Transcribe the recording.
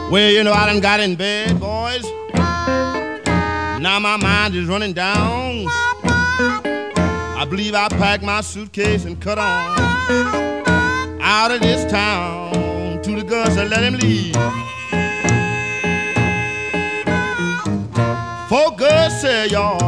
Well, you know, I done got in bed, boys. Now my mind is running down. I believe I packed my suitcase and cut on out of this town to the guns that let him leave. For good say y'all,